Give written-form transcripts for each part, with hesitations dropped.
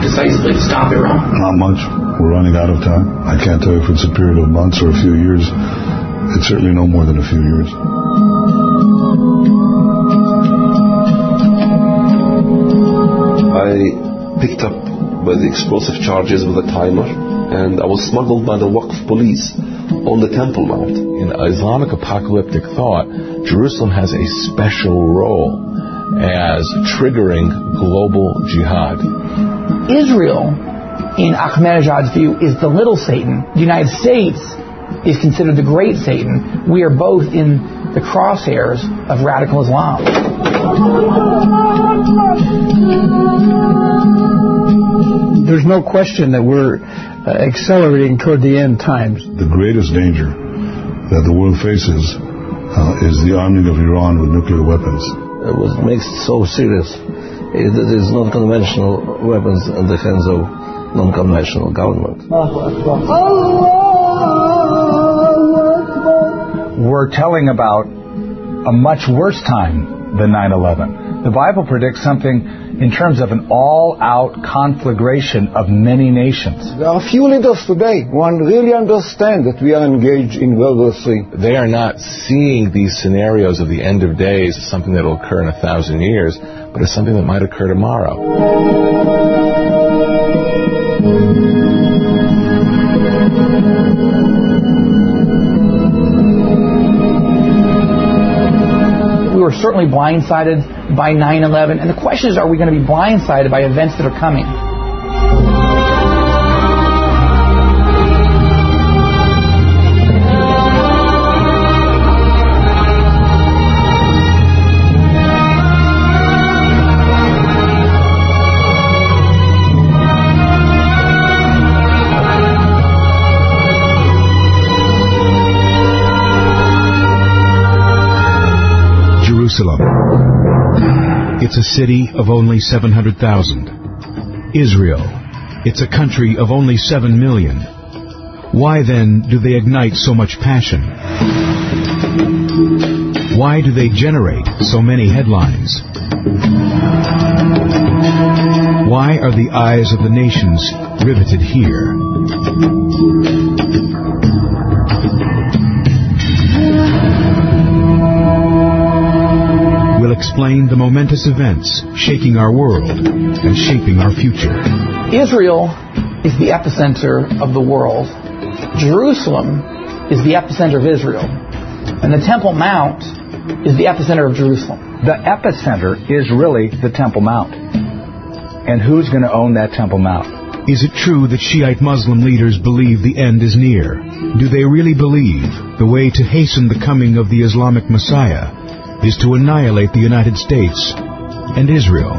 decisively to stop Iran? Not much. We're running out of time. I can't tell you if it's a period of months or a few years. It's certainly no more than a few years. I picked up by the explosive charges with a timer, and I was smuggled by the Waqf police on the Temple Mount. In Islamic apocalyptic thought, Jerusalem has a special role as triggering global jihad. Israel, in Ahmadinejad's view, is the little Satan. The United States is considered the great Satan. We are both in the crosshairs of radical Islam. There's no question that we're accelerating toward the end times. The greatest danger that the world faces is the arming of Iran with nuclear weapons. What makes it so serious is that there's non-conventional weapons in the hands of non-conventional government. We're telling about a much worse time than 9/11. The Bible predicts something in terms of an all-out conflagration of many nations. There are few leaders today who really understand that we are engaged in World War III. They are not seeing these scenarios of the end of days as something that will occur in 1,000 years, but as something that might occur tomorrow. We were certainly blindsided by 9/11, and the question is, are we going to be blindsided by events that are coming? Jerusalem. It's a city of only 700,000. Israel. It's a country of only 7 million. Why then do they ignite so much passion? Why do they generate so many headlines? Why are the eyes of the nations riveted here? We'll explain the momentous events shaking our world and shaping our future. Israel is the epicenter of the world. Jerusalem is the epicenter of Israel. And the Temple Mount is the epicenter of Jerusalem. The epicenter is really the Temple Mount. And who's going to own that Temple Mount? Is it true that Shiite Muslim leaders believe the end is near? Do they really believe the way to hasten the coming of the Islamic Messiah is to annihilate the United States and Israel?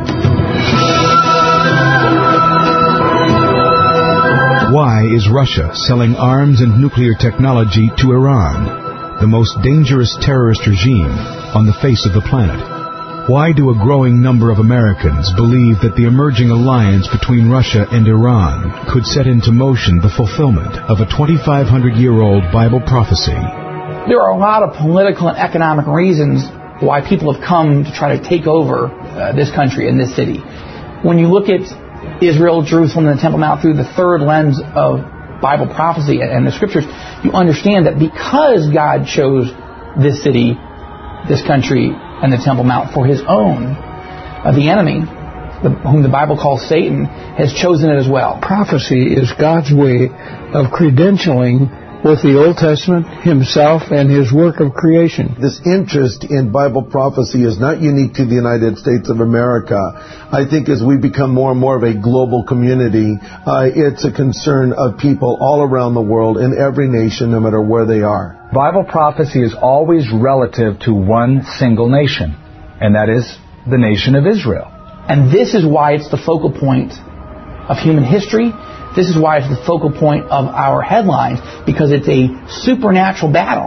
Why is Russia selling arms and nuclear technology to Iran, the most dangerous terrorist regime on the face of the planet? Why do a growing number of Americans believe that the emerging alliance between Russia and Iran could set into motion the fulfillment of a 2,500-year-old Bible prophecy? There are a lot of political and economic reasons why people have come to try to take over this country and this city. When you look at Israel, Jerusalem, and the Temple Mount through the third lens of Bible prophecy and the Scriptures, you understand that because God chose this city, this country, and the Temple Mount for His own, the enemy, whom the Bible calls Satan, has chosen it as well. Prophecy is God's way of credentialing both the Old Testament, Himself, and His work of creation. This interest in Bible prophecy is not unique to the United States of America. I think as we become more and more of a global community, it's a concern of people all around the world in every nation, no matter where they are. Bible prophecy is always relative to one single nation, and that is the nation of Israel. And this is why it's the focal point of human history. This is why it's the focal point of our headlines, because it's a supernatural battle.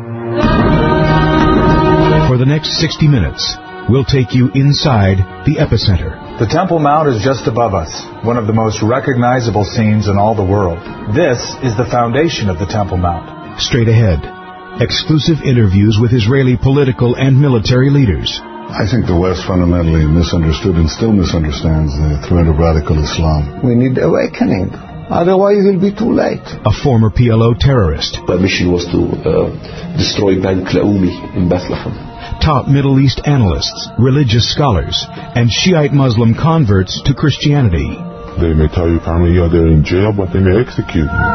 For the next 60 minutes, we'll take you inside the epicenter. The Temple Mount is just above us, one of the most recognizable scenes in all the world. This is the foundation of the Temple Mount. Straight ahead, exclusive interviews with Israeli political and military leaders. I think the West fundamentally misunderstood and still misunderstands the threat of radical Islam. We need awakening. Otherwise, it will be too late. A former PLO terrorist. My mission was to destroy Bank Leumi in Bethlehem. Top Middle East analysts, religious scholars, and Shiite Muslim converts to Christianity. They may tell you, Carmen, they're in jail, but they may execute you.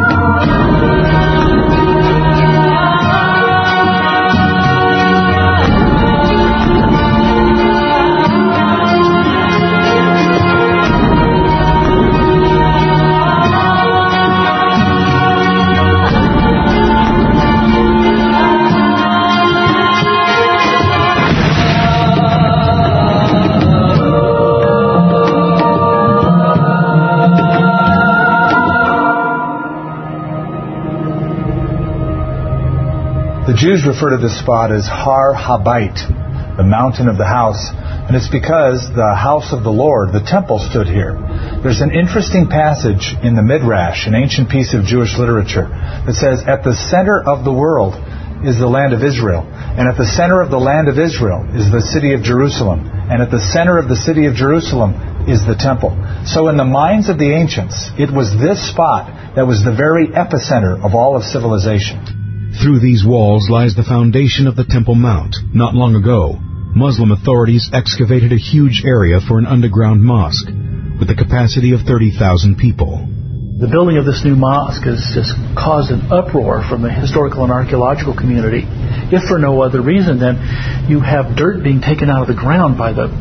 The Jews refer to this spot as Har Habayit, the mountain of the house, and it's because the house of the Lord, the temple, stood here. There's an interesting passage in the Midrash, an ancient piece of Jewish literature, that says, at the center of the world is the land of Israel, and at the center of the land of Israel is the city of Jerusalem, and at the center of the city of Jerusalem is the temple. So in the minds of the ancients, it was this spot that was the very epicenter of all of civilization. Through these walls lies the foundation of the Temple Mount. Not long ago, Muslim authorities excavated a huge area for an underground mosque with a capacity of 30,000 people. The building of this new mosque has just caused an uproar from the historical and archaeological community, if for no other reason than you have dirt being taken out of the ground by the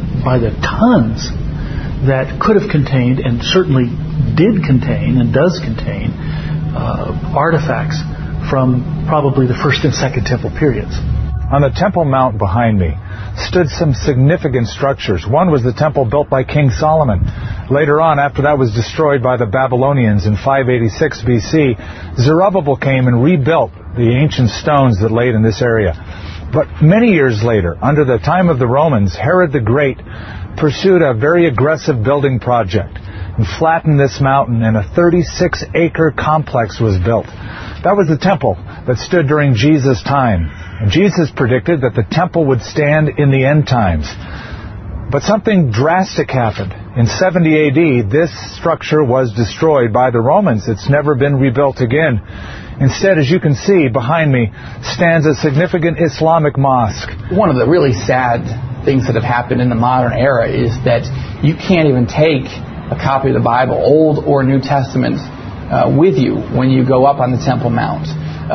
tons that could have contained, and certainly did contain and does contain, artifacts from probably the first and second temple periods. On the Temple Mount behind me stood some significant structures. One was the temple built by King Solomon. Later on, after that was destroyed by the Babylonians in 586 BC, Zerubbabel came and rebuilt the ancient stones that laid in this area. But many years later, under the time of the Romans, Herod the Great pursued a very aggressive building project and flattened this mountain, and a 36-acre complex was built. That was the temple that stood during Jesus' time. And Jesus predicted that the temple would stand in the end times. But something drastic happened. In 70 AD, this structure was destroyed by the Romans. It's never been rebuilt again. Instead, as you can see behind me, stands a significant Islamic mosque. One of the really sad things that have happened in the modern era is that you can't even take a copy of the Bible, Old or New Testament, with you when you go up on the Temple Mount.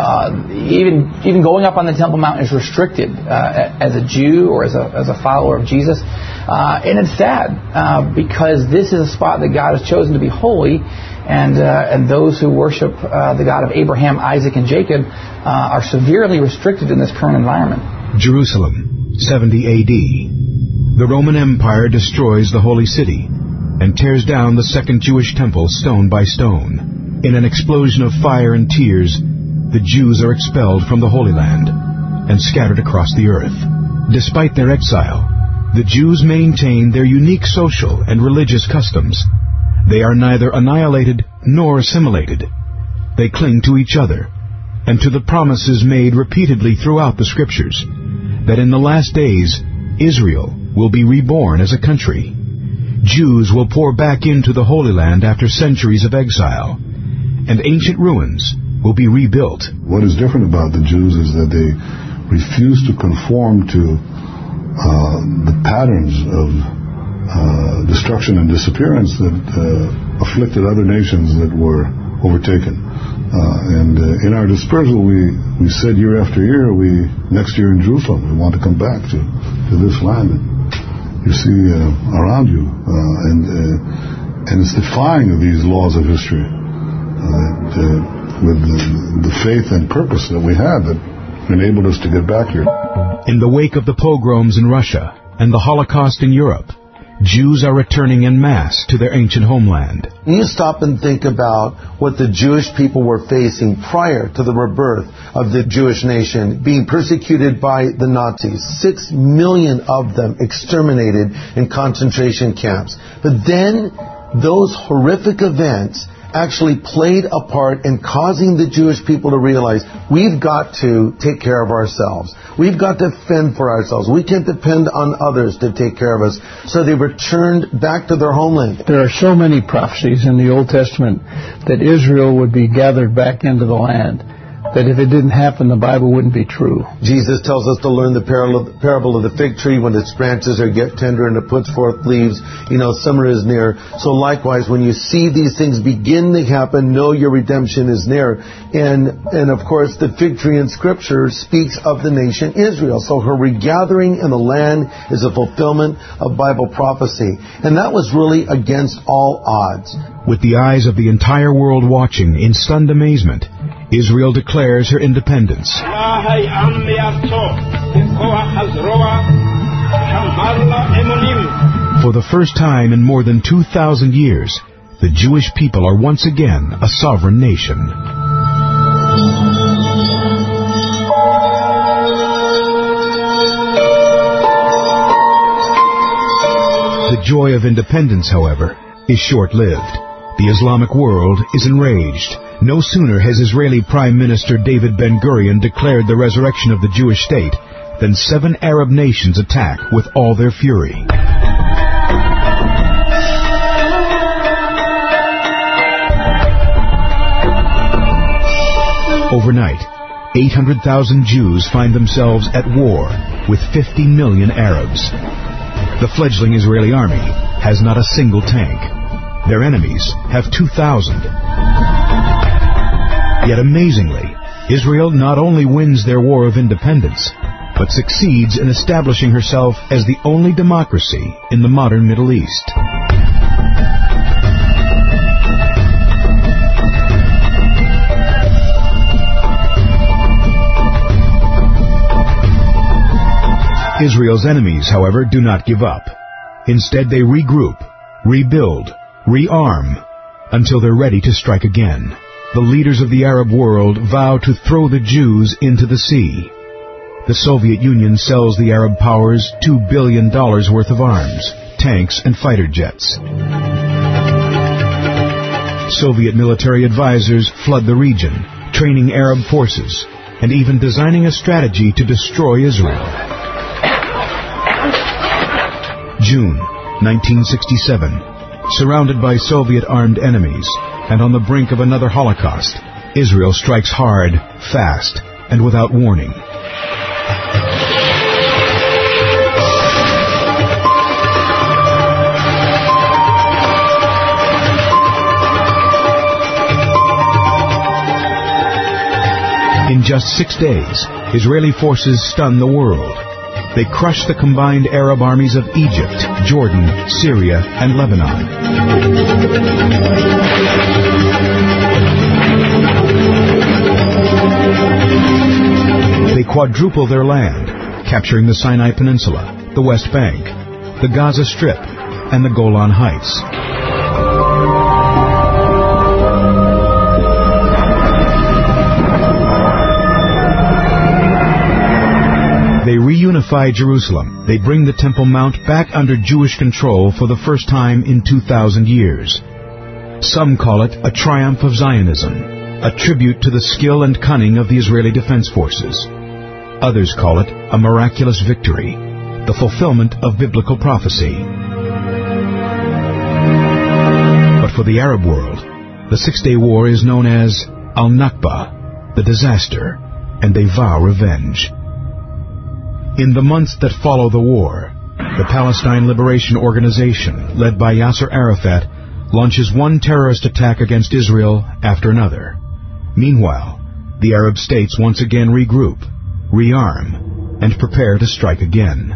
Even going up on the Temple Mount is restricted as a Jew or as a follower of Jesus. And it's sad because this is a spot that God has chosen to be holy, and those who worship the God of Abraham, Isaac, and Jacob are severely restricted in this current environment. Jerusalem, 70 AD. The Roman Empire destroys the holy city and tears down the second Jewish temple stone by stone. In an explosion of fire and tears, the Jews are expelled from the Holy Land and scattered across the earth. Despite their exile, the Jews maintain their unique social and religious customs. They are neither annihilated nor assimilated. They cling to each other and to the promises made repeatedly throughout the Scriptures that in the last days Israel will be reborn as a country. Jews will pour back into the Holy Land after centuries of exile, and ancient ruins will be rebuilt. What is different about the Jews is that they refuse to conform to the patterns of destruction and disappearance that afflicted other nations that were overtaken. And in our dispersal, we said year after year, next year in Jerusalem, we want to come back to this land. You see around you, and it's defying of these laws of history. With the faith and purpose that we had that enabled us to get back here. In the wake of the pogroms in Russia and the Holocaust in Europe, Jews are returning en masse to their ancient homeland. You stop and think about what the Jewish people were facing prior to the rebirth of the Jewish nation, being persecuted by the Nazis. 6 million of them exterminated in concentration camps. But then those horrific events actually played a part in causing the Jewish people to realize we've got to take care of ourselves. We've got to fend for ourselves. We can't depend on others to take care of us. So they returned back to their homeland. There are so many prophecies in the Old Testament that Israel would be gathered back into the land, that if it didn't happen, the Bible wouldn't be true. Jesus tells us to learn the parable of the fig tree. When its branches are get tender and it puts forth leaves, summer is near. So likewise, when you see these things begin to happen, know your redemption is near. And of course, the fig tree in Scripture speaks of the nation Israel. So her regathering in the land is a fulfillment of Bible prophecy. And that was really against all odds. With the eyes of the entire world watching in stunned amazement, Israel declares her independence. For the first time in more than 2,000 years, the Jewish people are once again a sovereign nation. The joy of independence, however, is short-lived. The Islamic world is enraged. No sooner has Israeli Prime Minister David Ben-Gurion declared the resurrection of the Jewish state than 7 Arab nations attack with all their fury. Overnight, 800,000 Jews find themselves at war with 50 million Arabs. The fledgling Israeli army has not a single tank. Their enemies have 2,000. Yet amazingly, Israel not only wins their war of independence, but succeeds in establishing herself as the only democracy in the modern Middle East. Israel's enemies, however, do not give up. Instead, they regroup, rebuild, rearm, until they're ready to strike again. The leaders of the Arab world vow to throw the Jews into the sea. The Soviet Union sells the Arab powers $2 billion worth of arms, tanks, and fighter jets. Soviet military advisors flood the region, training Arab forces, and even designing a strategy to destroy Israel. June 1967. Surrounded by Soviet armed enemies, and on the brink of another Holocaust, Israel strikes hard, fast, and without warning. In just 6 days, Israeli forces stun the world. They crush the combined Arab armies of Egypt, Jordan, Syria, and Lebanon. They quadruple their land, capturing the Sinai Peninsula, the West Bank, the Gaza Strip, and the Golan Heights. They reunify Jerusalem. They bring the Temple Mount back under Jewish control for the first time in 2,000 years. Some call it a triumph of Zionism, a tribute to the skill and cunning of the Israeli Defense Forces. Others call it a miraculous victory, the fulfillment of biblical prophecy. But for the Arab world, the 6-day war is known as Al-Nakba, the disaster, and they vow revenge. In the months that follow the war, the Palestine Liberation Organization, led by Yasser Arafat, launches one terrorist attack against Israel after another. Meanwhile, the Arab states once again regroup, rearm, and prepare to strike again.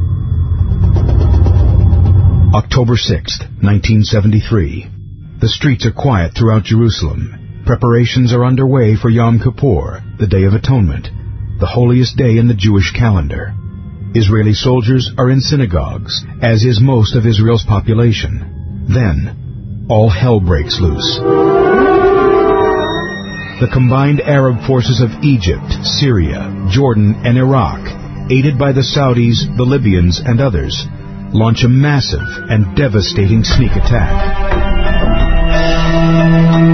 October 6th, 1973. The streets are quiet throughout Jerusalem. Preparations are underway for Yom Kippur, the Day of Atonement, the holiest day in the Jewish calendar. Israeli soldiers are in synagogues, as is most of Israel's population. Then, all hell breaks loose. The combined Arab forces of Egypt, Syria, Jordan, and Iraq, aided by the Saudis, the Libyans, and others, launch a massive and devastating sneak attack.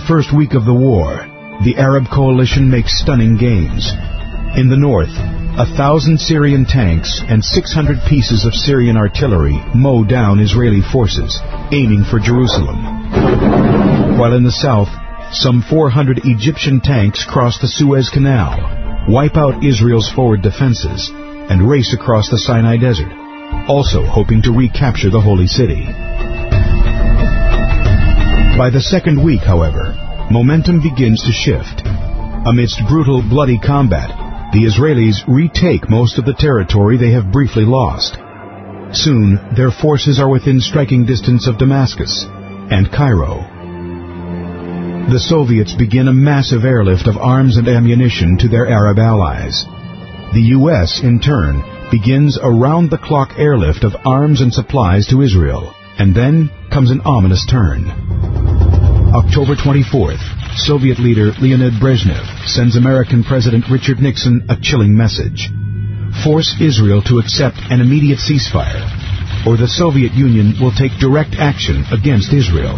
first week of the war, the Arab coalition makes stunning gains. In the north, 1,000 Syrian tanks and 600 pieces of Syrian artillery mow down Israeli forces, aiming for Jerusalem. While in the south, some 400 Egyptian tanks cross the Suez Canal, wipe out Israel's forward defenses, and race across the Sinai Desert, also hoping to recapture the Holy City. By the second week, however, momentum begins to shift. Amidst brutal, bloody combat, the Israelis retake most of the territory they have briefly lost. Soon, their forces are within striking distance of Damascus and Cairo. The Soviets begin a massive airlift of arms and ammunition to their Arab allies. The U.S., in turn, begins a round-the-clock airlift of arms and supplies to Israel, and then comes an ominous turn. October 24th, Soviet leader Leonid Brezhnev sends American President Richard Nixon a chilling message. Force Israel to accept an immediate ceasefire, or the Soviet Union will take direct action against Israel.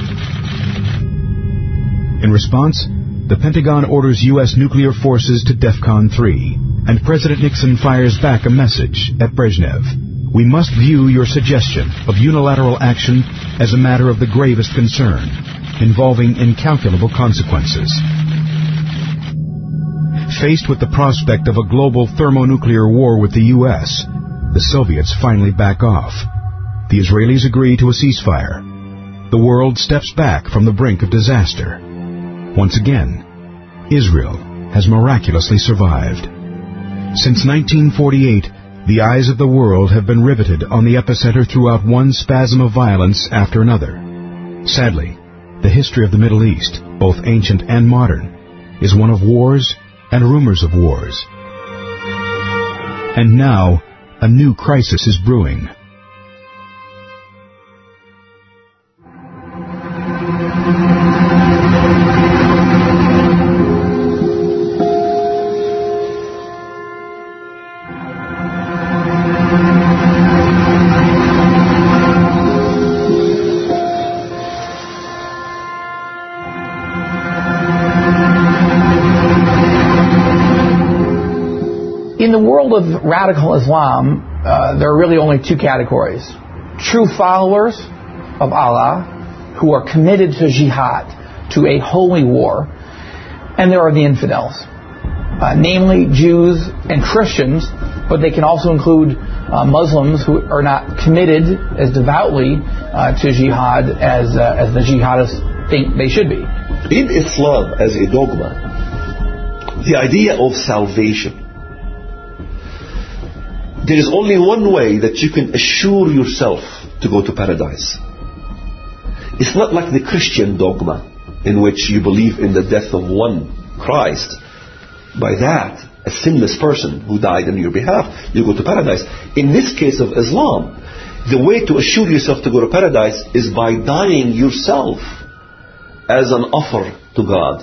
In response, the Pentagon orders U.S. nuclear forces to DEFCON 3, and President Nixon fires back a message at Brezhnev. We must view your suggestion of unilateral action as a matter of the gravest concern, involving incalculable consequences. Faced with the prospect of a global thermonuclear war with the U.S., the Soviets finally back off. The Israelis agree to a ceasefire. The world steps back from the brink of disaster. Once again, Israel has miraculously survived. Since 1948, the eyes of the world have been riveted on the epicenter throughout one spasm of violence after another. Sadly, the history of the Middle East, both ancient and modern, is one of wars and rumors of wars. And now, a new crisis is brewing. In the world of radical Islam, there are really only two categories. True followers of Allah, who are committed to jihad, to a holy war, and there are the infidels, namely Jews and Christians, but they can also include Muslims who are not committed as devoutly to jihad as the jihadists think they should be. In Islam, as a dogma, the idea of salvation, there is only one way that you can assure yourself to go to paradise. It's not like the Christian dogma, in which you believe in the death of one, Christ. By that, a sinless person who died on your behalf, you go to paradise. In this case of Islam, the way to assure yourself to go to paradise is by dying yourself as an offer to God.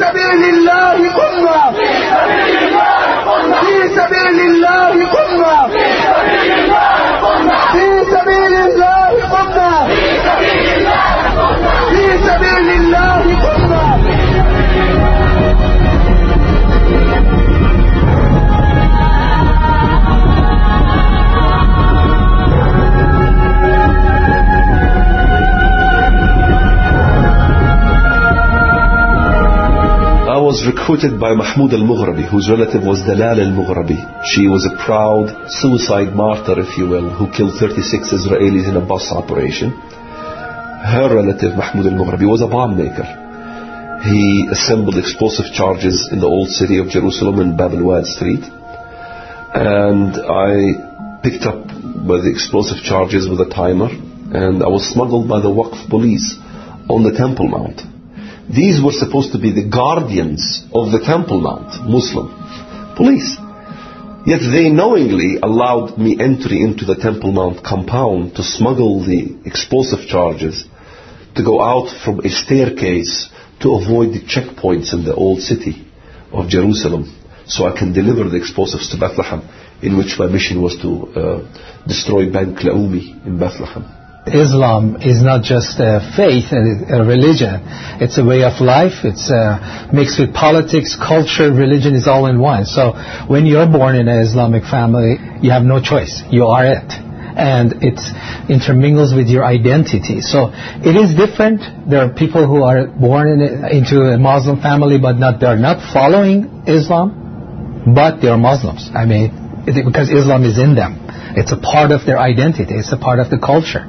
I was recruited by Mahmoud al-Mughrabi, whose relative was Dalal al-Mughrabi. She was a proud suicide martyr, if you will, who killed 36 Israelis in a bus operation. Her relative, Mahmoud al-Mughrabi, was a bomb maker. He assembled explosive charges in the old city of Jerusalem in Bab al-Wad Street. And I picked up by the explosive charges with a timer, and I was smuggled by the Waqf police on the Temple Mount. These were supposed to be the guardians of the Temple Mount, Muslim police. Yet they knowingly allowed me entry into the Temple Mount compound to smuggle the explosive charges, to go out from a staircase to avoid the checkpoints in the old city of Jerusalem, so I can deliver the explosives to Bethlehem, in which my mission was to destroy Bank Leumi in Bethlehem. Islam is not just a faith and a religion. It's a way of life. It's mixed with politics, culture, religion is all in one. So when you're born in an Islamic family, you have no choice. You are it. And it intermingles with your identity. So it is different. There are people who are born into a Muslim family, but they're not following Islam, but they are Muslims. I mean, because Islam is in them. It's a part of their identity. It's a part of the culture.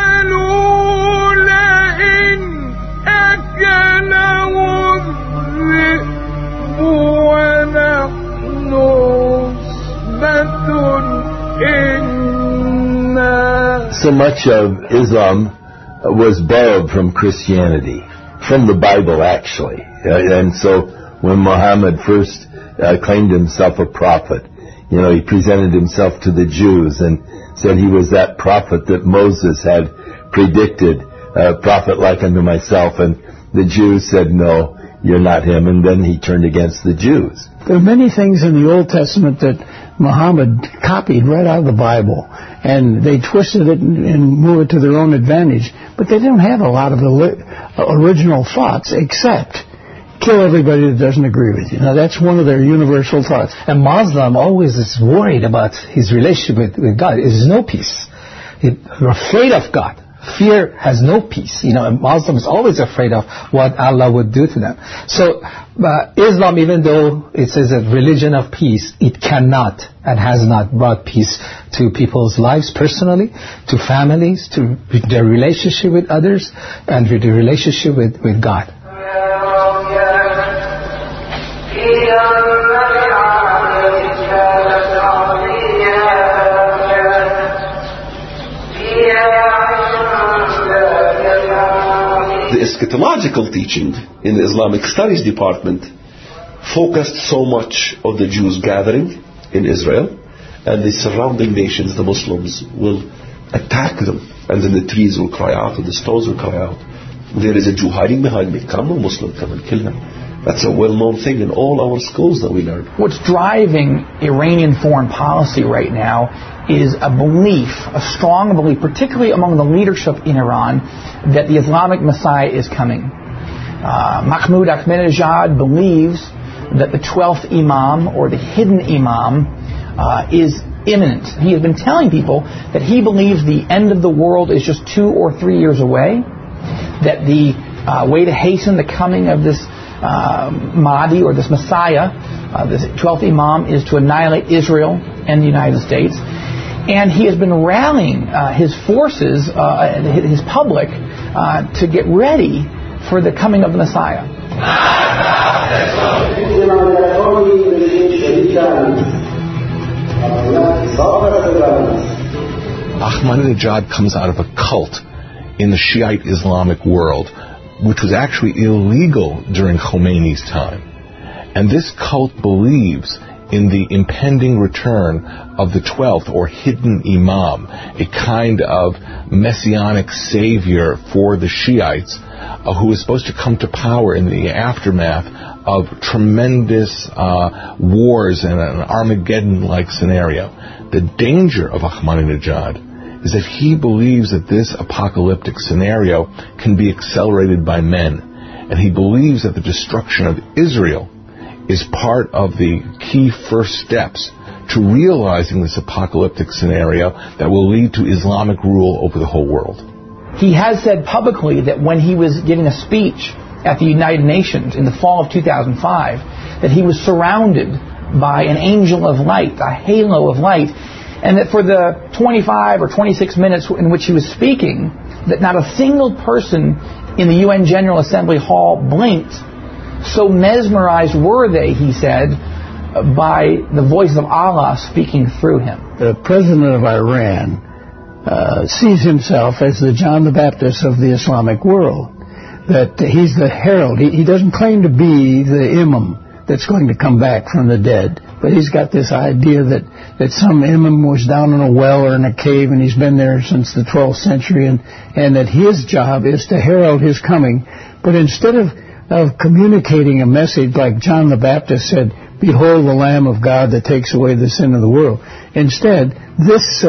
So much of Islam was borrowed from Christianity, from the Bible actually. And so when Muhammad first claimed himself a prophet, he presented himself to the Jews and said he was that prophet that Moses had predicted, a prophet like unto myself. And the Jews said, no, you're not him. And then he turned against the Jews. There are many things in the Old Testament that Muhammad copied right out of the Bible, and they twisted it and moved it to their own advantage. But they didn't have a lot of original thoughts except kill everybody that doesn't agree with you. Now, that's one of their universal thoughts. And Muslim always is worried about his relationship with God. There's no peace. They're afraid of God. Fear has no peace. A Muslim is always afraid of what Allah would do to them. So Islam, even though it says a religion of peace, it cannot and has not brought peace to people's lives personally, to families, to their relationship with others, and to the relationship with God. The eschatological teaching in the Islamic Studies department focused so much on the Jews gathering in Israel, and the surrounding nations, the Muslims, will attack them, and then the trees will cry out and the stones will cry out, there is a Jew hiding behind me, come on Muslim, come and kill him. That's a well-known thing in all our schools that we learn. What's driving Iranian foreign policy right now is a belief, a strong belief, particularly among the leadership in Iran, that the Islamic Messiah is coming. Mahmoud Ahmadinejad believes that the 12th Imam, or the hidden Imam, is imminent. He has been telling people that he believes the end of the world is just 2 or 3 years away, that the way to hasten the coming of this Mahdi, or this Messiah, this 12th Imam, is to annihilate Israel and the United States. And he has been rallying his forces, his public, to get ready for the coming of the Messiah. Ahmadinejad comes out of a cult in the Shiite Islamic world, which was actually illegal during Khomeini's time. And this cult believes in the impending return of the 12th, or hidden Imam, a kind of messianic savior for the Shiites, who is supposed to come to power in the aftermath of tremendous wars and an Armageddon-like scenario. The danger of Ahmadinejad is that he believes that this apocalyptic scenario can be accelerated by men, and he believes that the destruction of Israel is part of the key first steps to realizing this apocalyptic scenario that will lead to Islamic rule over the whole world. He has said publicly that when he was giving a speech at the United Nations in the fall of 2005, that he was surrounded by an angel of light, a halo of light, and that for the 25 or 26 minutes in which he was speaking, that not a single person in the UN General Assembly Hall blinked. So mesmerized were they, he said, by the voice of Allah speaking through him. The president of Iran sees himself as the John the Baptist of the Islamic world, that he's the herald. He doesn't claim to be the imam that's going to come back from the dead, but he's got this idea that some imam was down in a well or in a cave and he's been there since the 12th century, and that his job is to herald his coming. But instead of communicating a message like John the Baptist said, "Behold the Lamb of God that takes away the sin of the world," instead, this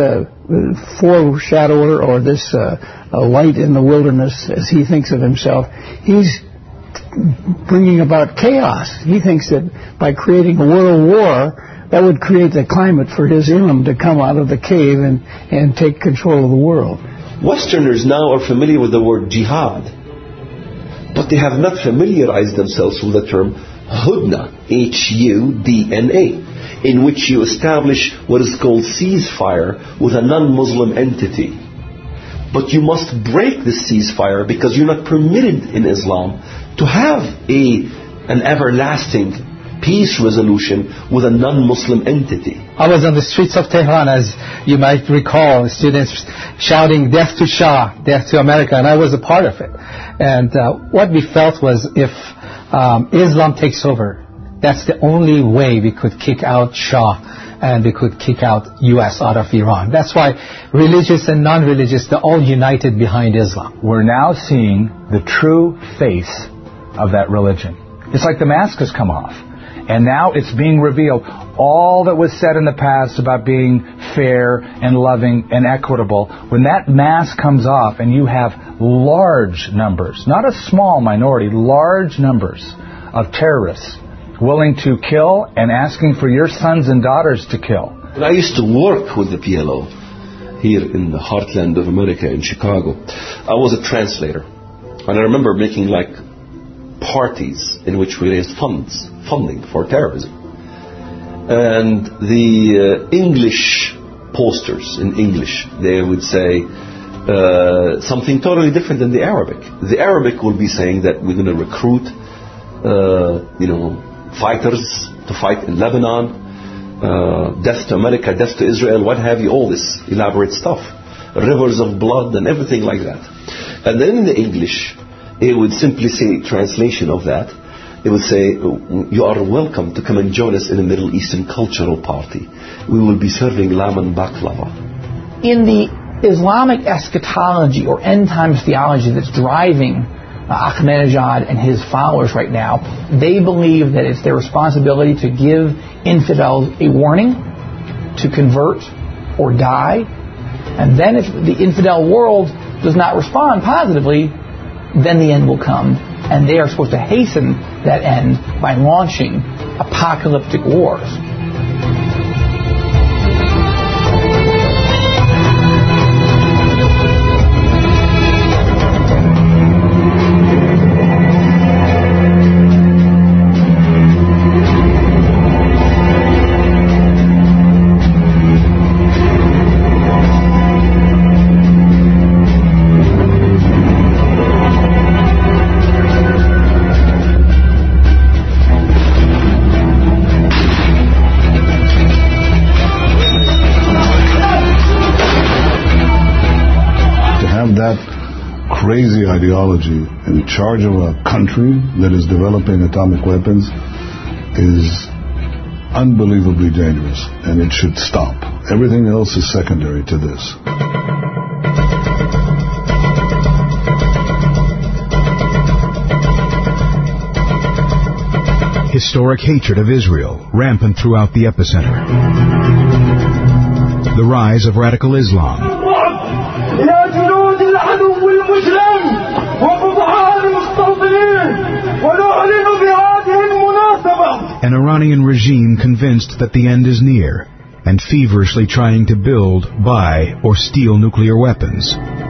foreshadower or this light in the wilderness, as he thinks of himself, he's bringing about chaos. He thinks that by creating a world war, that would create the climate for his Elam to come out of the cave and take control of the world. Westerners now are familiar with the word jihad, but they have not familiarized themselves with the term hudna, H-U-D-N-A, in which you establish what is called ceasefire with a non-Muslim entity. But you must break this ceasefire because you're not permitted in Islam to have an everlasting peace resolution with a non-Muslim entity. I was on the streets of Tehran, as you might recall, students shouting, "Death to Shah, death to America," and I was a part of it. And what we felt was if Islam takes over, that's the only way we could kick out Shah and we could kick out U.S. out of Iran. That's why religious and non-religious, they're all united behind Islam. We're now seeing the true face of that religion. It's like the mask has come off. And now it's being revealed. All that was said in the past about being fair and loving and equitable, when that mask comes off and you have large numbers, not a small minority, large numbers of terrorists willing to kill and asking for your sons and daughters to kill. And I used to work with the PLO here in the heartland of America in Chicago. I was a translator. And I remember making parties in which we raised funding for terrorism. And the English posters in English, they would say something totally different than the Arabic. The Arabic will be saying that we're going to recruit fighters to fight in Lebanon, death to America, death to Israel, what have you, all this elaborate stuff, rivers of blood and everything like that. And then in the English, it would simply say, translation of that, it would say, you are welcome to come and join us in a Middle Eastern cultural party. We will be serving lamb and baklava. In the Islamic eschatology or end times theology that's driving Ahmadinejad and his followers right now, they believe that it's their responsibility to give infidels a warning to convert or die. And then if the infidel world does not respond positively, then the end will come. And they are supposed to hasten that end by launching apocalyptic wars. Crazy ideology in charge of a country that is developing atomic weapons is unbelievably dangerous, and it should stop. Everything else is secondary to this. Historic hatred of Israel rampant throughout the epicenter. The rise of radical Islam. An Iranian regime convinced that the end is near and feverishly trying to build, buy, or steal nuclear weapons.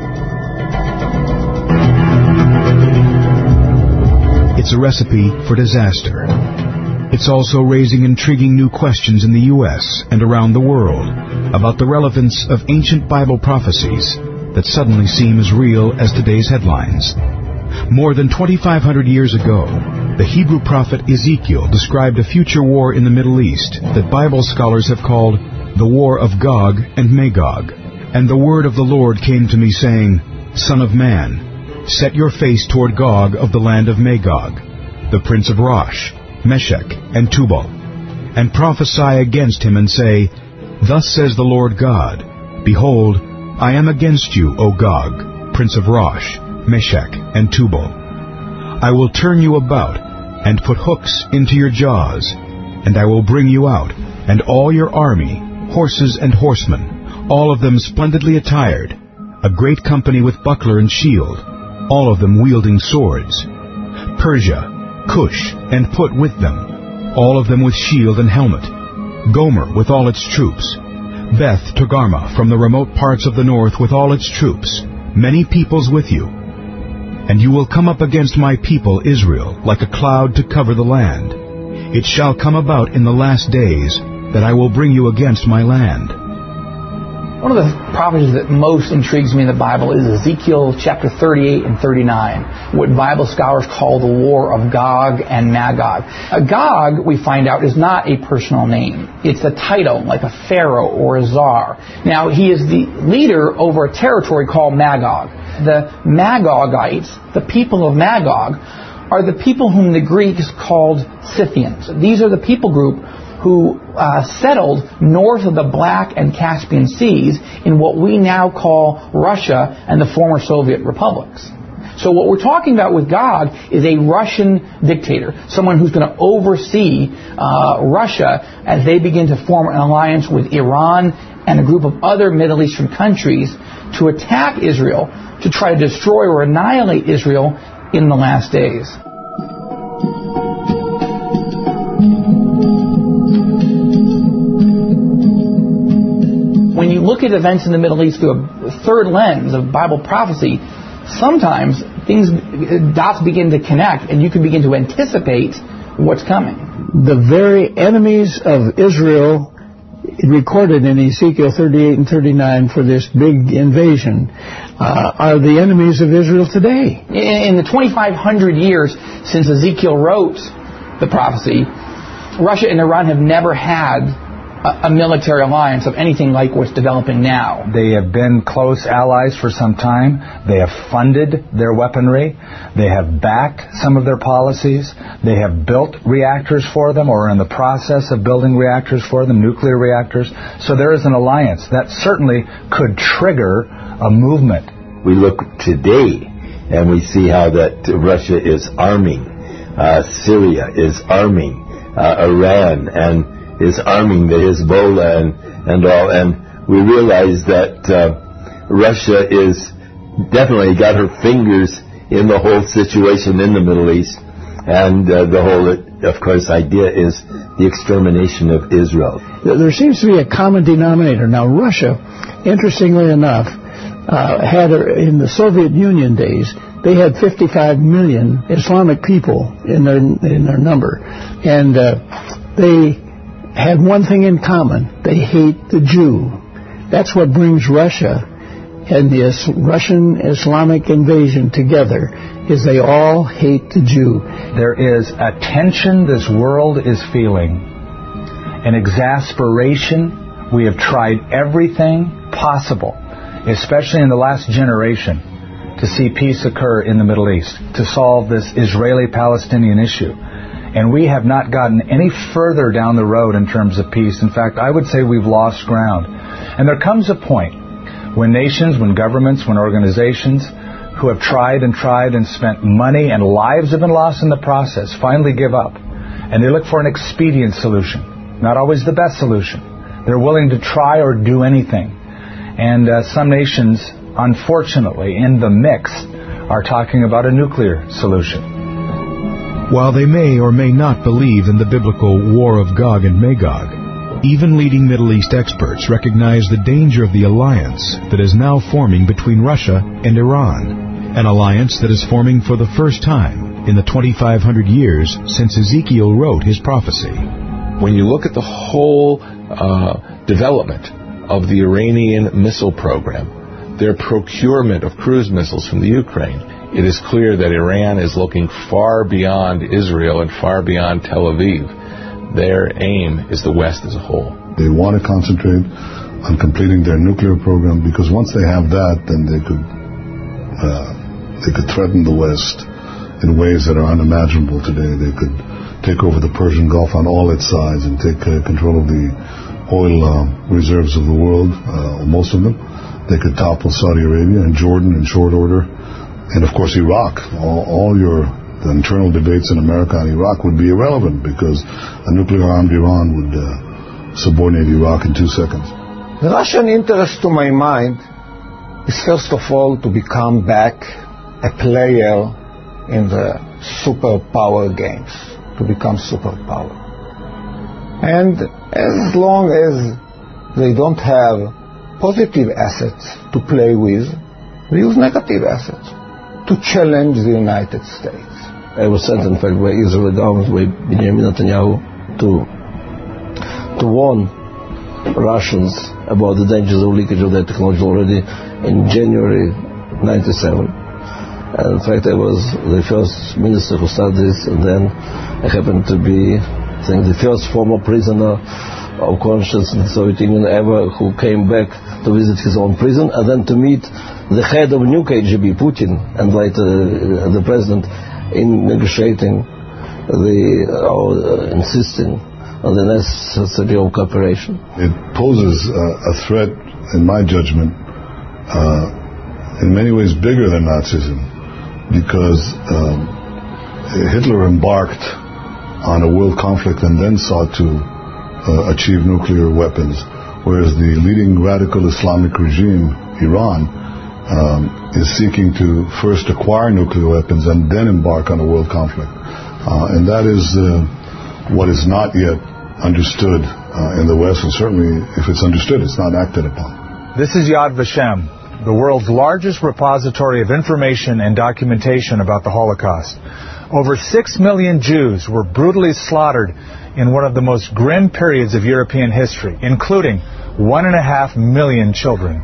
It's a recipe for disaster. It's also raising intriguing new questions in the U.S. and around the world about the relevance of ancient Bible prophecies that suddenly seem as real as today's headlines. More than 2,500 years ago, the Hebrew prophet Ezekiel described a future war in the Middle East that Bible scholars have called the War of Gog and Magog. And the word of the Lord came to me, saying, Son of man, set your face toward Gog of the land of Magog, the prince of Rosh, Meshech, and Tubal, and prophesy against him and say, Thus says the Lord God, Behold, I am against you, O Gog, prince of Rosh, Meshech, and Tubal. I will turn you about, and put hooks into your jaws, and I will bring you out, and all your army, horses and horsemen, all of them splendidly attired, a great company with buckler and shield, all of them wielding swords. Persia, Cush, and Put with them, all of them with shield and helmet. Gomer with all its troops. Beth Togarmah from the remote parts of the north with all its troops, many peoples with you. And you will come up against my people Israel like a cloud to cover the land. It shall come about in the last days that I will bring you against my land. One of the prophecies that most intrigues me in the Bible is Ezekiel chapter 38 and 39, what Bible scholars call the war of Gog and Magog. Gog, we find out, is not a personal name. It's a title, like a pharaoh or a czar. Now, he is the leader over a territory called Magog. The Magogites, the people of Magog, are the people whom the Greeks called Scythians. These are the people group who settled north of the Black and Caspian Seas in what we now call Russia and the former Soviet republics. So what we're talking about with Gog is a Russian dictator, someone who's going to oversee Russia as they begin to form an alliance with Iran and a group of other Middle Eastern countries to attack Israel, to try to destroy or annihilate Israel in the last days. When you look at events in the Middle East through a third lens of Bible prophecy, sometimes dots begin to connect and you can begin to anticipate what's coming. The very enemies of Israel recorded in Ezekiel 38 and 39 for this big invasion are the enemies of Israel today. In the 2,500 years since Ezekiel wrote the prophecy, Russia and Iran have never had a military alliance of anything like what's developing now. They have been close allies for some time. They have funded their weaponry. They have backed some of their policies. They have built reactors for them or are in the process of building reactors for them, nuclear reactors. So there is an alliance that certainly could trigger a movement. We look today and we see how that Russia is arming, Syria is arming, Iran, and is arming the Hezbollah and all, and we realize that Russia is definitely got her fingers in the whole situation in the Middle East, and the whole, of course, idea is the extermination of Israel. There seems to be a common denominator. Now, Russia, interestingly enough, had in the Soviet Union days, they had 55 million Islamic people in their number, and they had one thing in common. They hate the Jew. That's what brings Russia and this Russian Islamic invasion together, is they all hate the Jew. There is a tension this world is feeling, an exasperation. We have tried everything possible, especially in the last generation, to see peace occur in the Middle East, to solve this Israeli-Palestinian issue. And we have not gotten any further down the road in terms of peace. In fact, I would say we've lost ground. And there comes a point when nations, when governments, when organizations who have tried and spent money and lives have been lost in the process finally give up. And they look for an expedient solution, not always the best solution. They're willing to try or do anything. And some nations, unfortunately, in the mix, are talking about a nuclear solution. While they may or may not believe in the biblical war of Gog and Magog, even leading Middle East experts recognize the danger of the alliance that is now forming between Russia and Iran, an alliance that is forming for the first time in the 2,500 years since Ezekiel wrote his prophecy. When you look at the whole development of the Iranian missile program, their procurement of cruise missiles from the Ukraine, it is clear that Iran is looking far beyond Israel and far beyond Tel Aviv. Their aim is the West as a whole. They want to concentrate on completing their nuclear program, because once they have that, then they could threaten the West in ways that are unimaginable today. They could take over the Persian Gulf on all its sides and take control of the oil reserves of the world, most of them. They could topple Saudi Arabia and Jordan in short order. And of course Iraq. The internal debates in America on Iraq would be irrelevant, because a nuclear-armed Iran would subordinate Iraq in 2 seconds. The Russian interest, to my mind, is first of all to become back a player in the superpower games, to become superpower. And as long as they don't have positive assets to play with, they use negative assets to challenge the United States. I was sent, in fact, by Israeli government, by Benjamin Netanyahu, to warn Russians about the dangers of leakage of their technology already in January 1997. And in fact, I was the first minister who started this, and then I happened to be, I think, the first former prisoner of conscience in the Soviet Union ever who came back to visit his own prison, and then to meet the head of new KGB, Putin, and later the president, in negotiating insisting on the necessity of cooperation. It poses a threat, in my judgment, in many ways bigger than Nazism, because Hitler embarked on a world conflict and then sought to achieve nuclear weapons, whereas the leading radical Islamic regime, Iran, is seeking to first acquire nuclear weapons and then embark on a world conflict. And that is what is not yet understood in the West, and certainly if it's understood, it's not acted upon. This is Yad Vashem, the world's largest repository of information and documentation about the Holocaust. Over 6 million Jews were brutally slaughtered in one of the most grim periods of European history, including 1.5 million children.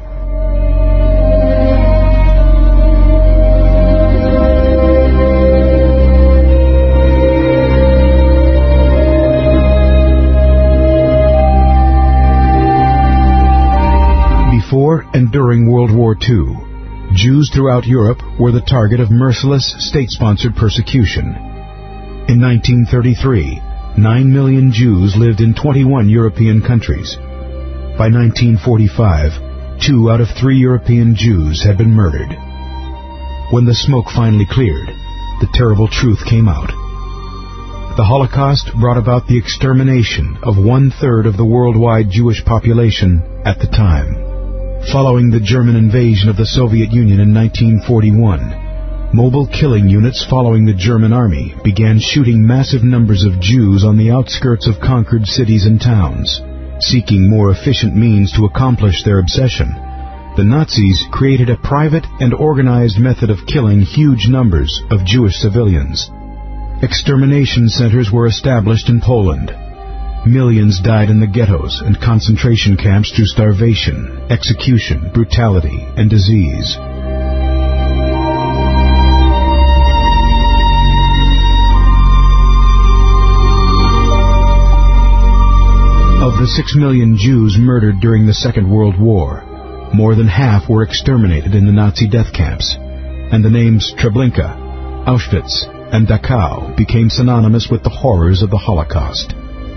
Before and during World War II, Jews throughout Europe were the target of merciless state-sponsored persecution. In 1933, 9 million Jews lived in 21 European countries. By 1945, 2 out of 3 European Jews had been murdered. When the smoke finally cleared, the terrible truth came out. The Holocaust brought about the extermination of 1/3 of the worldwide Jewish population at the time. Following the German invasion of the Soviet Union in 1941, mobile killing units following the German army began shooting massive numbers of Jews on the outskirts of conquered cities and towns. Seeking more efficient means to accomplish their obsession, the Nazis created a private and organized method of killing huge numbers of Jewish civilians. Extermination centers were established in Poland. Millions died in the ghettos and concentration camps through starvation, execution, brutality, and disease. Of the 6 million Jews murdered during the Second World War, more than half were exterminated in the Nazi death camps, and the names Treblinka, Auschwitz, and Dachau became synonymous with the horrors of the Holocaust.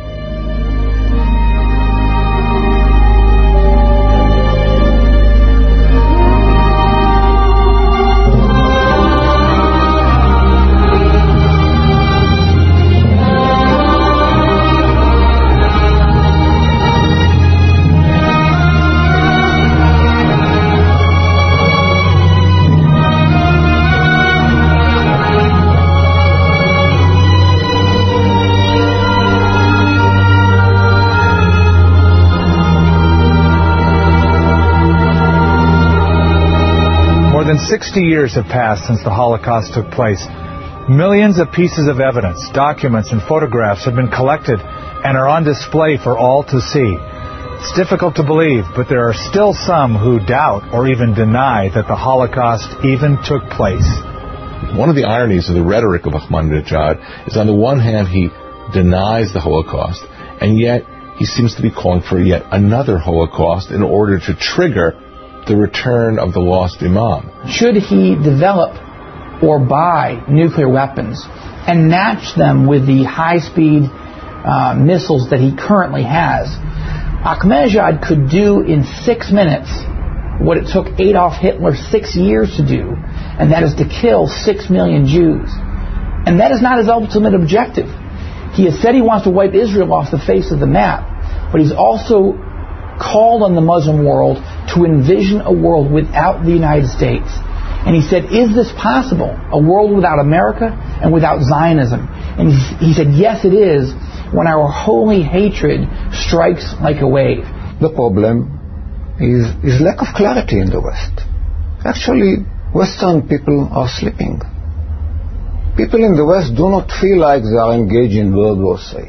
More than 60 years have passed since the Holocaust took place. Millions of pieces of evidence, documents, and photographs have been collected and are on display for all to see. It's difficult to believe, but there are still some who doubt or even deny that the Holocaust even took place. One of the ironies of the rhetoric of Ahmadinejad is, on the one hand, he denies the Holocaust, and yet he seems to be calling for yet another Holocaust in order to trigger the return of the lost Imam. Should he develop or buy nuclear weapons and match them with the high-speed missiles that he currently has, Ahmadinejad could do in 6 minutes what it took Adolf Hitler 6 years to do, and that is to kill 6 million Jews. And that is not his ultimate objective. He has said he wants to wipe Israel off the face of the map, but he's also called on the Muslim world to envision a world without the United States. And he said, is this possible? A world without America and without Zionism? And he said, yes, it is, when our holy hatred strikes like a wave. The problem is lack of clarity in the West. Actually, Western people are sleeping. People in the West do not feel like they are engaged in World War III.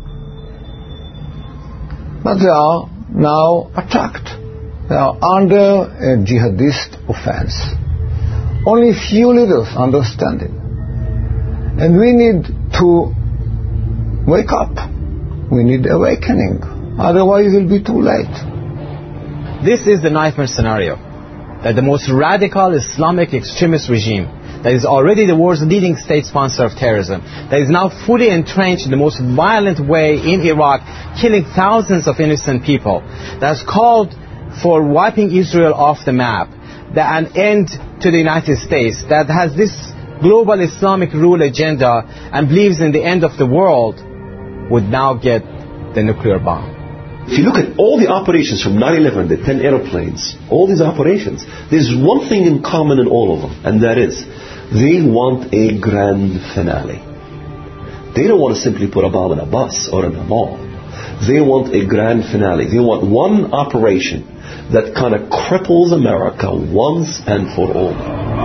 But they are now attacked. They are under a jihadist offense. Only few leaders understand it. And we need to wake up. We need awakening. Otherwise it will be too late. This is the nightmare scenario, that the most radical Islamic extremist regime that is already the world's leading state sponsor of terrorism, that is now fully entrenched in the most violent way in Iraq, killing thousands of innocent people, that has called for wiping Israel off the map, that an end to the United States, that has this global Islamic rule agenda and believes in the end of the world, would now get the nuclear bomb. If you look at all the operations from 9/11, the 10 airplanes, all these operations, there's one thing in common in all of them, and that is, they want a grand finale. They don't want to simply put a bomb in a bus or in a mall. They want a grand finale. They want one operation that kind of cripples America once and for all.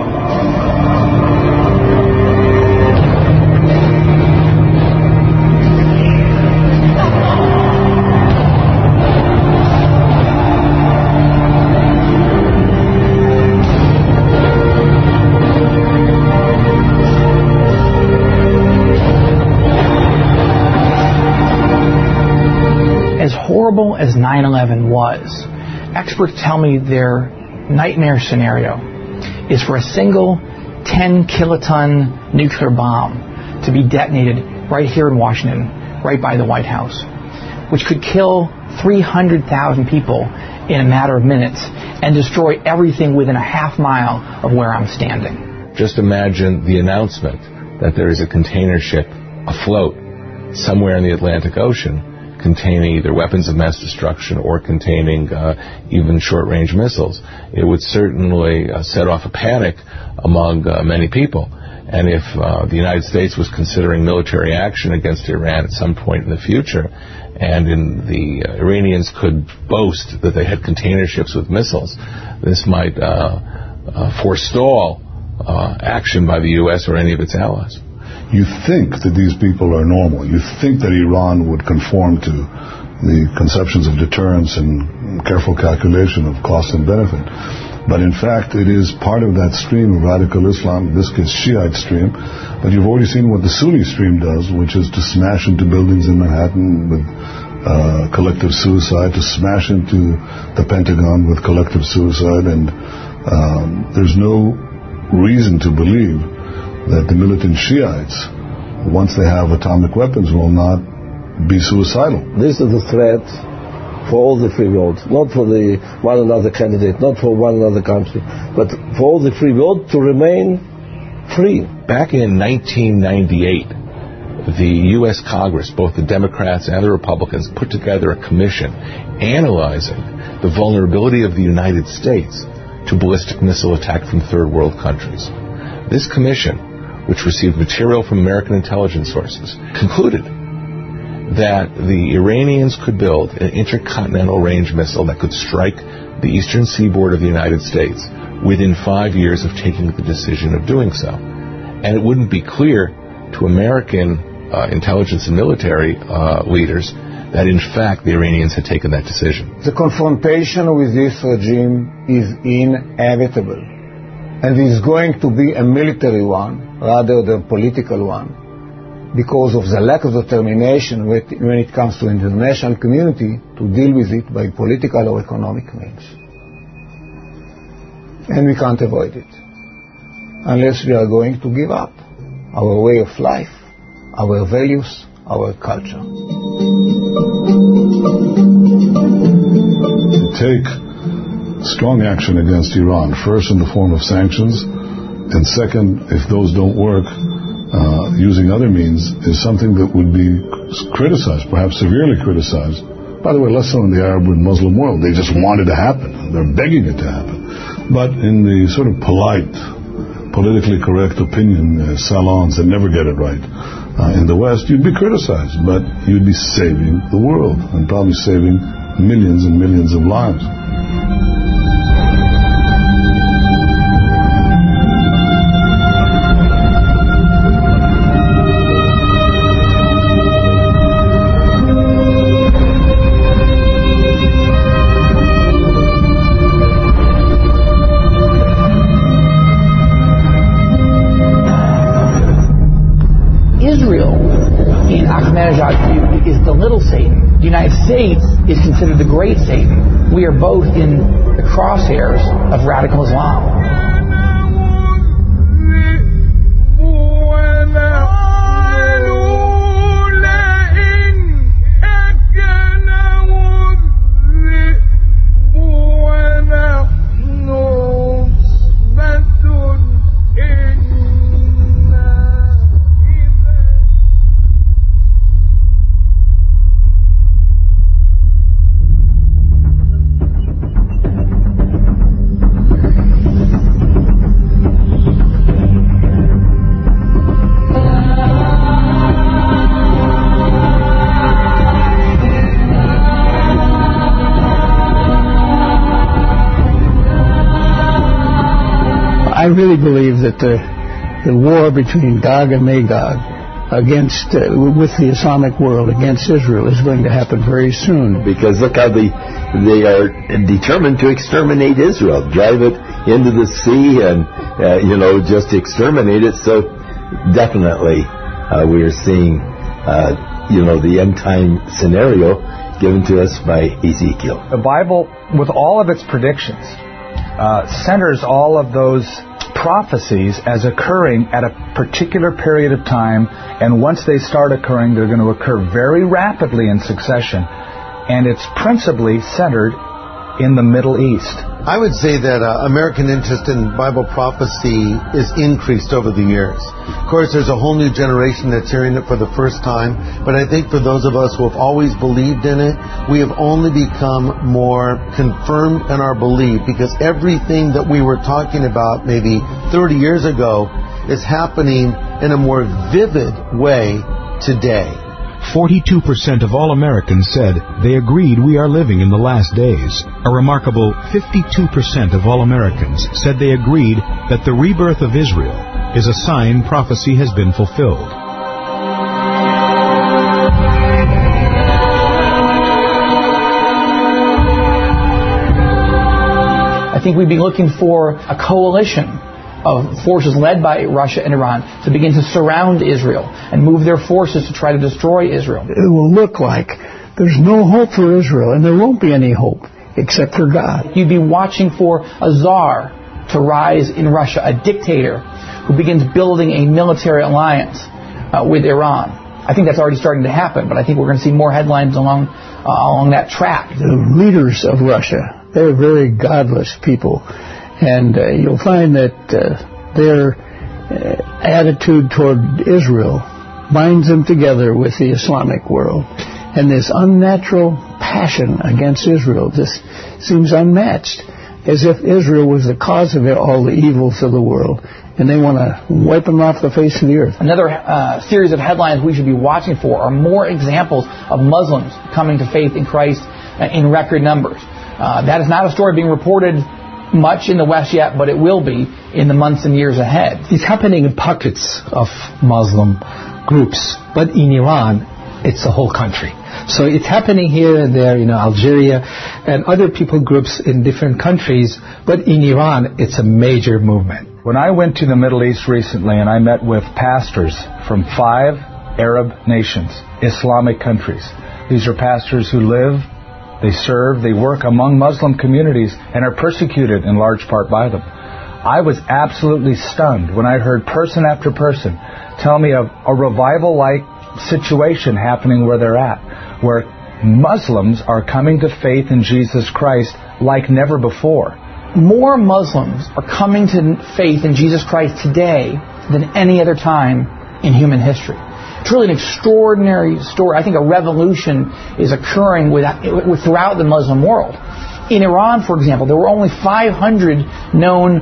Horrible as 9/11 was, experts tell me their nightmare scenario is for a single 10-kiloton nuclear bomb to be detonated right here in Washington, right by the White House, which could kill 300,000 people in a matter of minutes and destroy everything within a half mile of where I'm standing. Just imagine the announcement that there is a container ship afloat somewhere in the Atlantic Ocean containing either weapons of mass destruction or containing even short-range missiles. It would certainly set off a panic among many people. And if the United States was considering military action against Iran at some point in the future, and the Iranians could boast that they had container ships with missiles, this might forestall action by the U.S. or any of its allies. You think that these people are normal. You think that Iran would conform to the conceptions of deterrence and careful calculation of cost and benefit. But in fact, it is part of that stream of radical Islam, this is Shiite stream. But you've already seen what the Sunni stream does, which is to smash into buildings in Manhattan with collective suicide, to smash into the Pentagon with collective suicide. And there's no reason to believe that the militant Shiites, once they have atomic weapons, will not be suicidal. This is the threat for all the free world, not for the one another candidate, not for one another country, but for all the free world to remain free. Back in 1998, the U.S. Congress, both the Democrats and the Republicans, put together a commission analyzing the vulnerability of the United States to ballistic missile attack from third world countries. This commission, which received material from American intelligence sources, concluded that the Iranians could build an intercontinental range missile that could strike the eastern seaboard of the United States within 5 years of taking the decision of doing so. And it wouldn't be clear to American intelligence and military leaders that in fact the Iranians had taken that decision. The confrontation with this regime is inevitable. And it is going to be a military one rather than a political one because of the lack of determination when it comes to the international community to deal with it by political or economic means. And we can't avoid it unless we are going to give up our way of life, our values, our culture. Take strong action against Iran, first in the form of sanctions, and second, if those don't work, using other means, is something that would be criticized, perhaps severely criticized, By the way, less so in the Arab and Muslim world. They just want it to happen. They're begging it to happen. But in the sort of polite, politically correct opinion salons that never get it right, in the West, you'd be criticized, but you'd be saving the world and probably saving millions and millions of lives. Is the little Satan. The United States is considered the great Satan. We are both in the crosshairs of radical Islam. I really believe that the war between Gog and Magog against with the Islamic world against Israel is going to happen very soon. Because look how they are determined to exterminate Israel, drive it into the sea, and just exterminate it. So definitely we are seeing the end time scenario given to us by Ezekiel. The Bible, with all of its predictions, centers all of those prophecies as occurring at a particular period of time, and once they start occurring, they're going to occur very rapidly in succession, and it's principally centered in the Middle East. I would say that American interest in Bible prophecy is increased over the years. Of course, there's a whole new generation that's hearing it for the first time, but I think for those of us who have always believed in it, we have only become more confirmed in our belief, because everything that we were talking about maybe 30 years ago is happening in a more vivid way today. 42% of all Americans said they agreed we are living in the last days. A remarkable 52% of all Americans said they agreed that the rebirth of Israel is a sign prophecy has been fulfilled. I think we'd be looking for a coalition of forces led by Russia and Iran to begin to surround Israel and move their forces to try to destroy Israel. It will look like there's no hope for Israel, and there won't be any hope except for God. You'd be watching for a czar to rise in Russia, a dictator who begins building a military alliance with Iran. I think that's already starting to happen, but I think we're going to see more headlines along that track. The leaders of Russia, they're very godless people. And you'll find that their attitude toward Israel binds them together with the Islamic world. And this unnatural passion against Israel just seems unmatched, as if Israel was the cause of all the evils of the world, and they want to wipe them off the face of the earth. Another series of headlines we should be watching for are more examples of Muslims coming to faith in Christ in record numbers. That is not a story being reported much in the West yet, but it will be in the months and years ahead. It's happening in pockets of Muslim groups, but in Iran, it's the whole country. So it's happening here and there, Algeria and other people groups in different countries, but in Iran, it's a major movement. When I went to the Middle East recently and I met with pastors from 5 Arab nations, Islamic countries, these are pastors who live, they serve, they work among Muslim communities and are persecuted in large part by them. I was absolutely stunned when I heard person after person tell me of a revival-like situation happening where they're at, where Muslims are coming to faith in Jesus Christ like never before. More Muslims are coming to faith in Jesus Christ today than any other time in human history. It's really an extraordinary story. I think a revolution is occurring throughout the Muslim world. In Iran, for example, there were only 500 known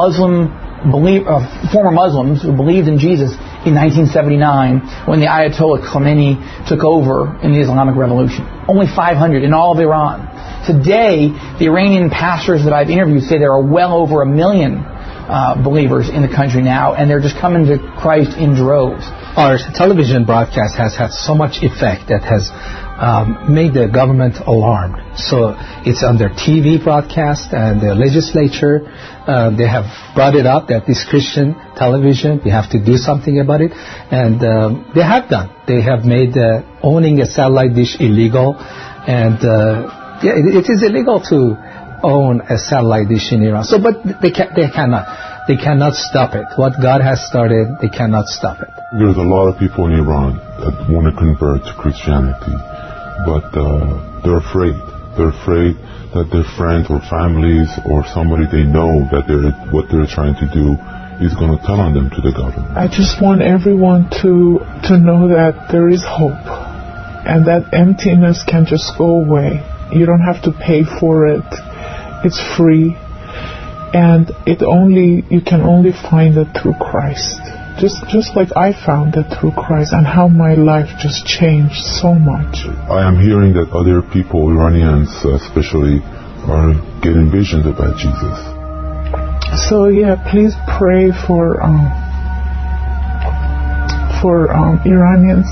former Muslims who believed in Jesus in 1979 when the Ayatollah Khomeini took over in the Islamic Revolution. Only 500 in all of Iran. Today, the Iranian pastors that I've interviewed say there are well over 1 million believers in the country now, and they're just coming to Christ in droves. Our television broadcast has had so much effect that has made the government alarmed. So it's on their TV broadcast, and the legislature, they have brought it up that this Christian television, we have to do something about it. And they have done. They have made owning a satellite dish illegal. And it is illegal to own a satellite dish in Iran. So, but they cannot stop it. What God has started, they cannot stop it. There's a lot of people in Iran that want to convert to Christianity, but they're afraid. They're afraid that their friends or families or somebody they know that what they're trying to do is going to tell on them to the government. I just want everyone to know that there is hope, and that emptiness can just go away. You don't have to pay for it. It's free, and you can only find it through Christ. Just like I found it through Christ, and how my life just changed so much. I am hearing that other people, Iranians especially, are getting visions about Jesus. So yeah, please pray for Iranians.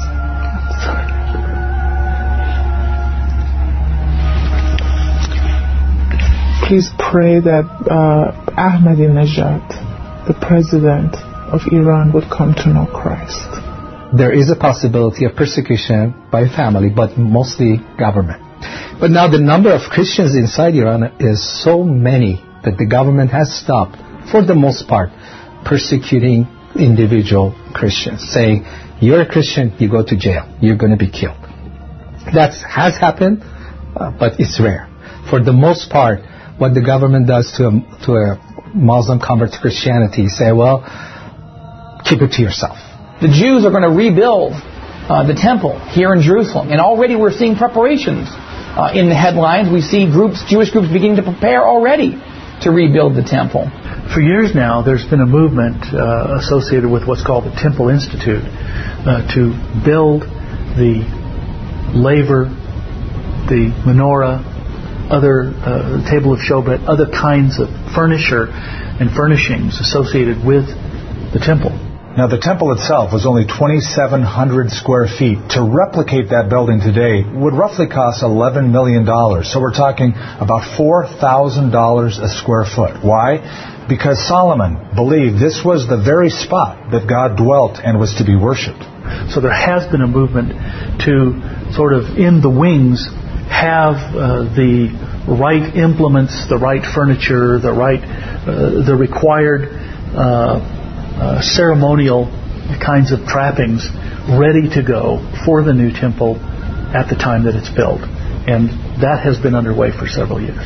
Please pray that Ahmadinejad, the president of Iran, would come to know Christ. There is a possibility of persecution by family, but mostly government. But now the number of Christians inside Iran is so many that the government has stopped, for the most part, persecuting individual Christians, saying, you're a Christian, you go to jail, you're going to be killed. That has happened, but it's rare. For the most part, what the government does to a Muslim convert to Christianity, say, well, keep it to yourself. The Jews are going to rebuild the temple here in Jerusalem, and already we're seeing preparations. In the headlines, we see Jewish groups beginning to prepare already to rebuild the temple. For years now, there's been a movement associated with what's called the Temple Institute to build the laver, the menorah, other table of showbread, other kinds of furniture and furnishings associated with the temple. Now, the temple itself was only 2,700 square feet. To replicate that building today would roughly cost $11 million. So we're talking about $4,000 a square foot. Why? Because Solomon believed this was the very spot that God dwelt and was to be worshipped. So there has been a movement to sort of, in the wings, have the right implements, the right furniture, the required ceremonial kinds of trappings ready to go for the new temple at the time that it's built. And that has been underway for several years.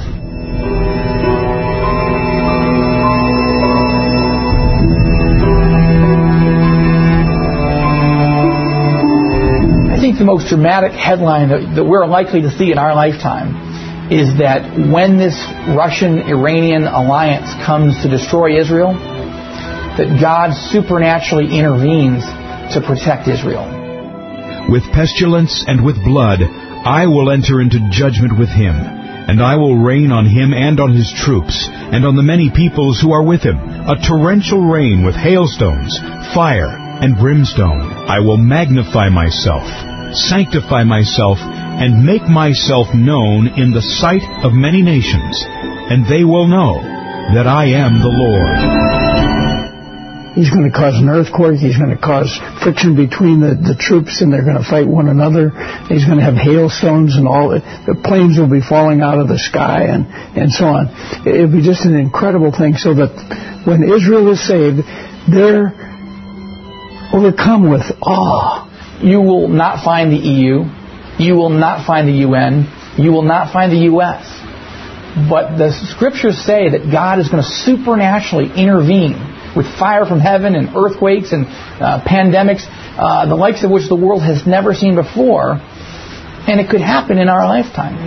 I think the most dramatic headline that we're likely to see in our lifetime is that when this Russian-Iranian alliance comes to destroy Israel, that God supernaturally intervenes to protect Israel. With pestilence and with blood, I will enter into judgment with him, and I will rain on him and on his troops, and on the many peoples who are with him, a torrential rain with hailstones, fire, and brimstone. I will magnify myself, sanctify myself, and make myself known in the sight of many nations, and they will know that I am the Lord. He's going to cause an earthquake. He's going to cause friction between the troops, and they're going to fight one another. He's going to have hailstones, and all the planes will be falling out of the sky, and so on. It'll be just an incredible thing. So that when Israel is saved, they're overcome with awe. You will not find the EU. You will not find the UN. You will not find the U.S. But the Scriptures say that God is going to supernaturally intervene with fire from heaven and earthquakes and pandemics, the likes of which the world has never seen before, and it could happen in our lifetime.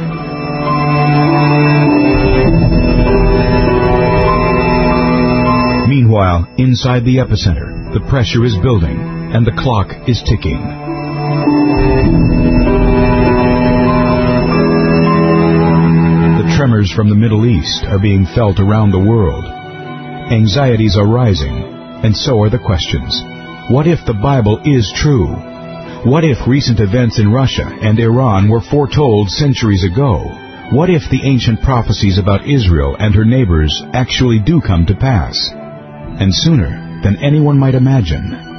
Meanwhile, inside the epicenter, the pressure is building and the clock is ticking. The tremors from the Middle East are being felt around the world. Anxieties are rising, and so are the questions. What if the Bible is true? What if recent events in Russia and Iran were foretold centuries ago? What if the ancient prophecies about Israel and her neighbors actually do come to pass? And sooner than anyone might imagine,